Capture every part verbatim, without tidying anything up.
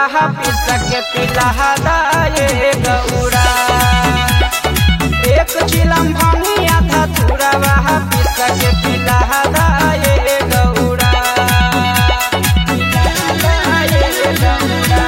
पिस के पिलहदा ये गौरा। एक चिलम भंगिया धतुरवा पिस के पिलहदा ये गौरा। पिलहदा ये गौरा।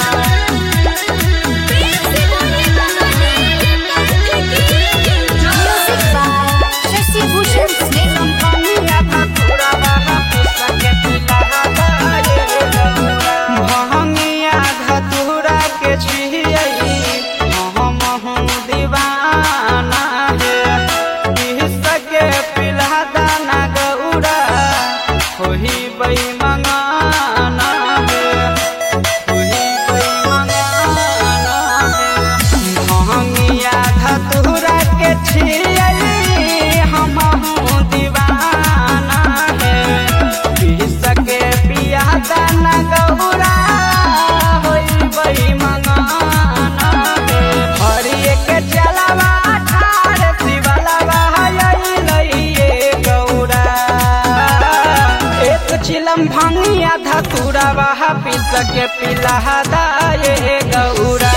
चिलम भंगिया धतुरवा पिस के पिलहदा ये गौरा।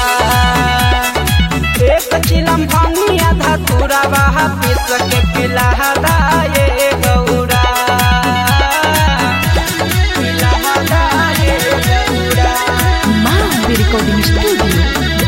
एक चिलम भंगिया धतुरवा पिस के पिलहदा ये गौरा। पिलहदा ये गौरा। माँ recording studio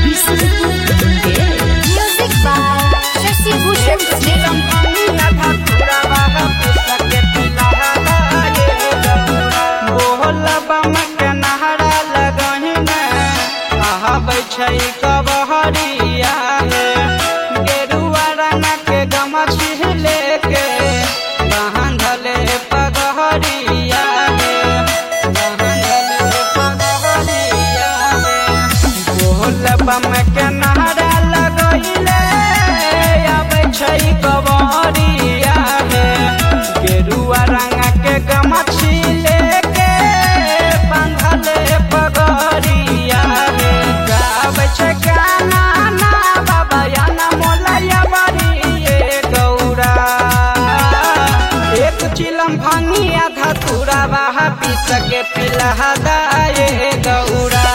music by Shashi Bhushan. चिलम भंगिया धतुरवा पिस के पिलहदा ये गौरा। बोलबम के नहरा लगहिन आबै छै कबहरिया हे। गेरुआ रंग के गमछी लेके बांधले पगहरिया हे। बांधले पगहरिया हे। बोलबम के नहरा लगइले आबै छै कबहरिया हे। गेरुआ रंग के गमछी लेके बांधले पगहरिया हे। गाबै छै गाना ना बाबा या ना मोलैया बारी ये गौरा। एक चिलम भंगिया धतुरवा पिस के पिलहदा ये गौरा।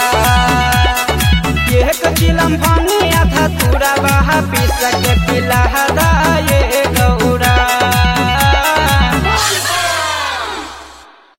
एक चिलम भंगिया धतुरवा पिस के पिलहदा ये